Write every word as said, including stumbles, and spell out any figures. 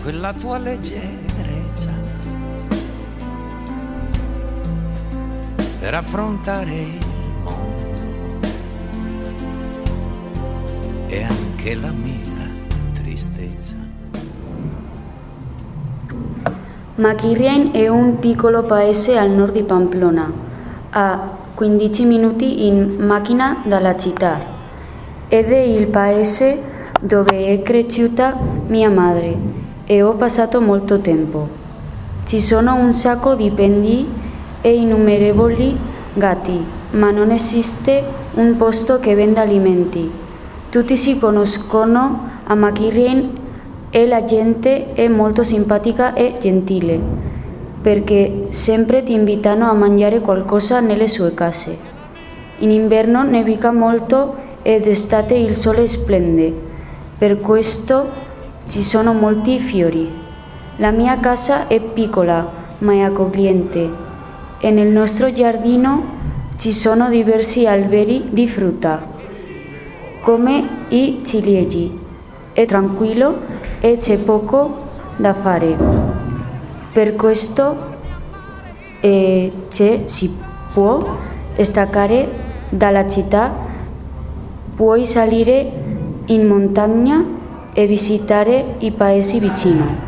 quella tua leggerezza per affrontare il mondo e anche la mia tristezza. Makirriain è un piccolo paese al nord di Pamplona, a quindici minuti in macchina dalla città, ed è il paese dove è cresciuta mia madre e ho passato molto tempo. Ci sono un sacco di pendii e innumerevoli gatti, ma non esiste un posto che venda alimenti. Tutti si conoscono a Makirriain e la gente è molto simpatica e gentile, perché sempre ti invitano a mangiare qualcosa nelle sue case. In inverno nevica molto ed d'estate il sole splende, per questo ci sono molti fiori. La mia casa è piccola ma è accogliente e nel nostro giardino ci sono diversi alberi di frutta, come i ciliegi. È tranquillo e c'è poco da fare. Per questo eh, c'è, si può staccare dalla città, puoi salire in montagna e visitare i paesi vicini.